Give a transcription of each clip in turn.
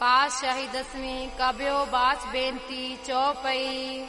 पातशाही 10वीं कब्यो बाच बेनती चौपई।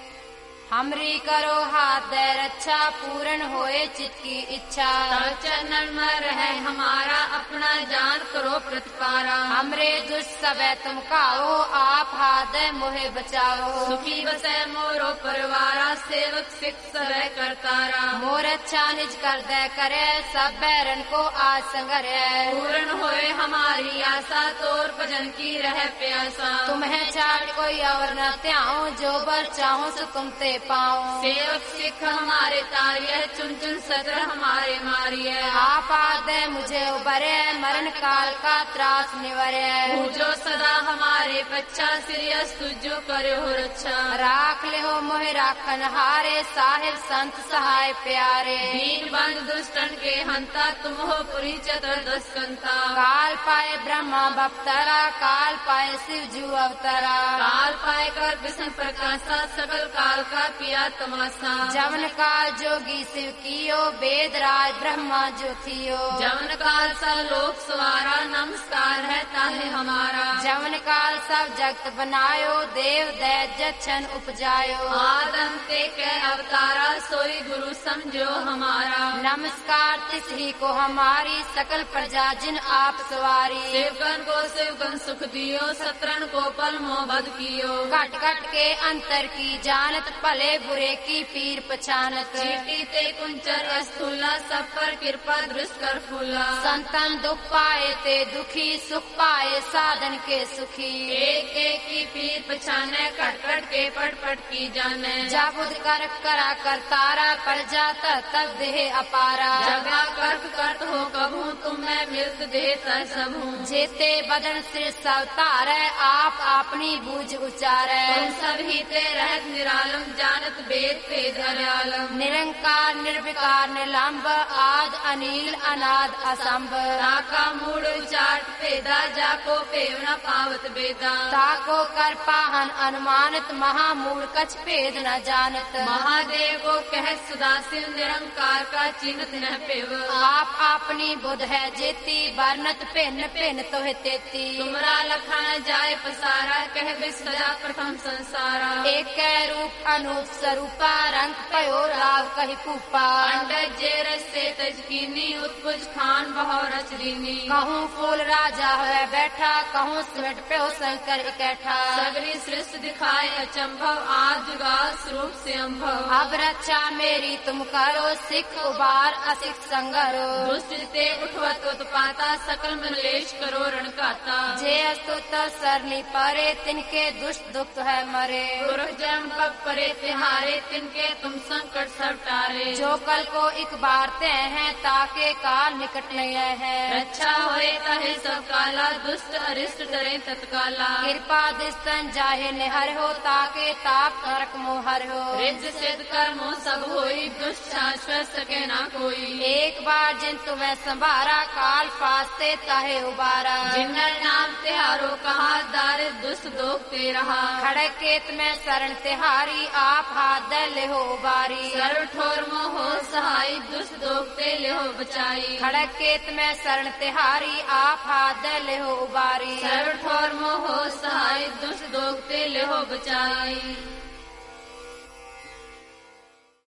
हमरी करो हाथ दे रक्षा पूर्ण होए चित की इच्छा। चरणन में रहे हमारा अपना जान करो प्रतिपारा। हमरे दुष्ट सबे तुम खाओ आप हाथ दे मोहे बचाओ। सुखी बसे मोरो परिवारा सेवक सिख सबे करतारा। मोर अच्छा निज कर दे करे सब बैरन को आज संगरे। पूर्ण होए हमारी आशा तोर भजन की रहे प्यासा। तुम्हें छाड़ कोई और न त्याओ जो बर चाहो सो तुम ते पाओ। सेवक सिख हमारे तारिये चुन चुन सत्र हमारे मारिये। आप आदे मुझे उबरे मरण काल का त्रास निवरे। जो सदा हमारे बच्चा सिरियस तुझो करे हो रक्षा। राख ले हो मोहे राखन हारे साहिब संत सहाय प्यारे। दीन बंद दुष्टन के हंता तुम हो पुरी चतुर्दश कंता। काल पाए ब्रह्मा बप्तरा काल पाए शिव जू अवतरा। काल पाए कर विष्णु प्रकाशा सकल काल का पिया तमाशा। जवन काल जोगी शिव कियो वेद राज ब्रह्मा जो थियो। जवन काल सा लोक सवारा नमस्कार है ताहे हमारा। जवन काल सब जगत बनायो देव दैत्य छन उपजायो। आदम ते के अवतारा सोई गुरु समझो हमारा। नमस्कार तिस ही को हमारी सकल प्रजा जिन आप सवारी। शिवगन को शिवगन सुख दियो सत्रन को पल मोहब्बत कियो। घट घट के अंतर की जानत भले बुरे की पीर पछानत। चीटी ते कुंचर स्थूला सब पर कृपा दृष्ट कर फूला। संतन दुख पाए ते दुखी सुख पाए साधन के सुखी। एक एक की पीर पछाने कट कट के पट पट की जाने। जाबुद कर करा कर तारा पर जाता तब देह अपारा। जगा कर्क करत हो कभू तुम्हें मिलत देता सबू। जेते बदन सिर सब तारे आप अपनी बूझ उचारे। तुम सभी ते रहत निरालम जानत वेद पे दयालम। निरंकार निर्विकार निलंब आद अनिल अनाद असंभ। ताका मूड उचाट पेदा जाको पेवना पावत बेदा। ताको कर पाहन अनुमानित महामूल कछ भेद न जानत। महादेव को कह सुदासिल निरंकार का चिन्ह न पेव। आप अपनी बुध है जेती वर्णत भिन्न भिन्न तो है तेती। तुमरा लखा न जाए पसारा कह विसजा प्रथम संसारा। एक रूप अनूप स्वरूपा रंग पयो राव कही पूपा। अंडज जेर से तजकीनी उत्पुज खान बहो रचरीनी। कहूँ फूल राजा है बैठा कहूँ सिमट पे हो शंकर इकट्ठा। सगरी सृष्टि दिखाए अचंभव आज जुगा स्वरूप से अम्भव। अब रक्षा मेरी तुम करो सिख उबार असिख संगरो। दुष्ट ते उठवत उत्पाता सकल मलेश करो रणकाता। जे अस्तुत सरनी परे तिनके दुष्ट दुख है मरे। जम पग परे तिहारे तिनके तुम संकट सब टारे। जो कल को एक बार ते हैं ताके काल निकट नहीं है। रक्षा होए तहे सब काला दुष्ट अरिष्ट डरे तत्काला। कृपा दिस्तन जाहे निहर हो ताके ताप नरक मोहर हो। रिज सिद्ध कर्मो सब होई दुष्ट शाश्वत सके ना कोई। एक बार जिन तुम्हें संभारा काल फास्ते ताहे उबारा। जिन्नर नाम तिहारो कहा दारिद दुष्ट दोख ते रहा। खड़े केत में शरण तिहारी आप हाथ दे ले हो उबारी। सर्व ठोर मोहो सहाय दुष्ट दोखते ले हो बचाई। खड़े केत में शरण तिहारी आप हाथ दे ले हो उबारी। सर्व ठोर मोहो सहाय दुष्ट दोखते ले हो बचाई।